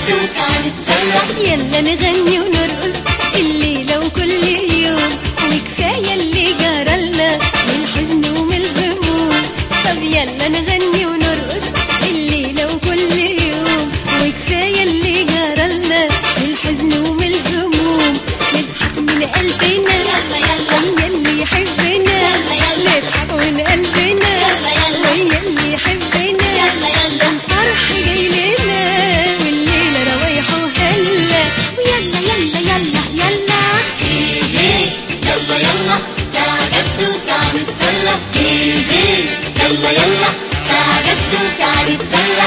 جد وساعة نتسلى. يلا نغني ونرقص الليلة وكل يوم، وكفاية اللي جرالنا من الحزن ومن الهموم. طب يلا نغني ونرقص الليلة وكل يوم، وكفاية اللي جرالنا من الحزن ومن الهموم. نضحك من قلبنا يلا يلا ويا اللي يحبنا، يلا يلا نضحك من قلبنا يلا يلا ويا اللي يحبنا. يلا يلا الفرح جاي لنا والليلة روايح وهلا، ويلا يلا يلا يلا يلا يلا ساعة جد وساعة نتسلى. يلا يلا ساعة جد وساعة نتسلى.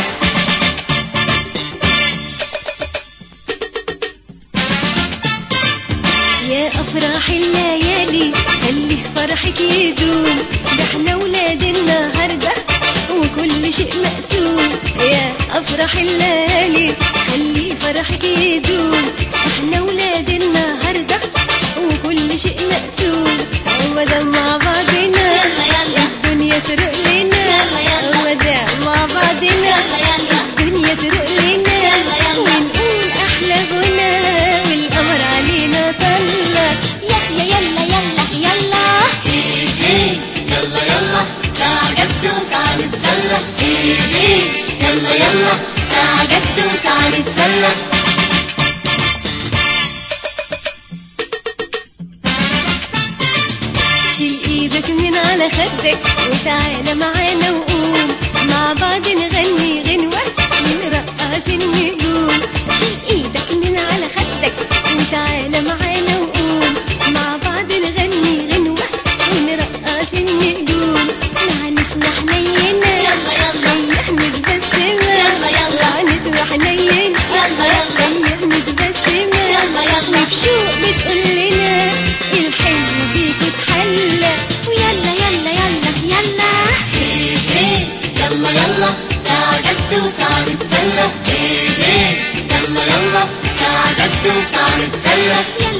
يا أفراح الليالي خلي فرحك يدوم، ده احنا ولاد النهاردة وكل شيء مقسوم. يا أفراح الليالي خلي فرحك يدوم، احنا ولاد النهاردة وكل شيء مقسوم. ومادام مع بعضنا يلا يلا الدنيا تروق لنا، يلا يلا ومادام مع بعضنا يلا يلا الدنيا تروق لنا، يلا يلا ونقول أحلى غنى والقمر علينا طلع. يلا يلا يلا يلا يلا يلا ساعة جد وساعة نتسلى. يلا يلا ساعة جد وساعة نتسلى. شيل ايدك من على خدك وتعالى معانا وقوم، مع بعض نغني غنوة ونرقص النجوم. شيل ايدك من على خدك وتعالى معانا وقوم، مع بعض نغني غنوة ونرقص النجوم. نعنس حنينة يلا يلا ريح متبسمة، يلا يلا عنس وحنينة يلا يلا ريح متبسمة. يلا يلا وبشوق بتقول لنا الحلو بيك اتحلى، ويلا يلا يلا يلا يلا يلا ساعة جد وساعة نتسلى. يلا يلا ساعة جد وساعة نتسلى.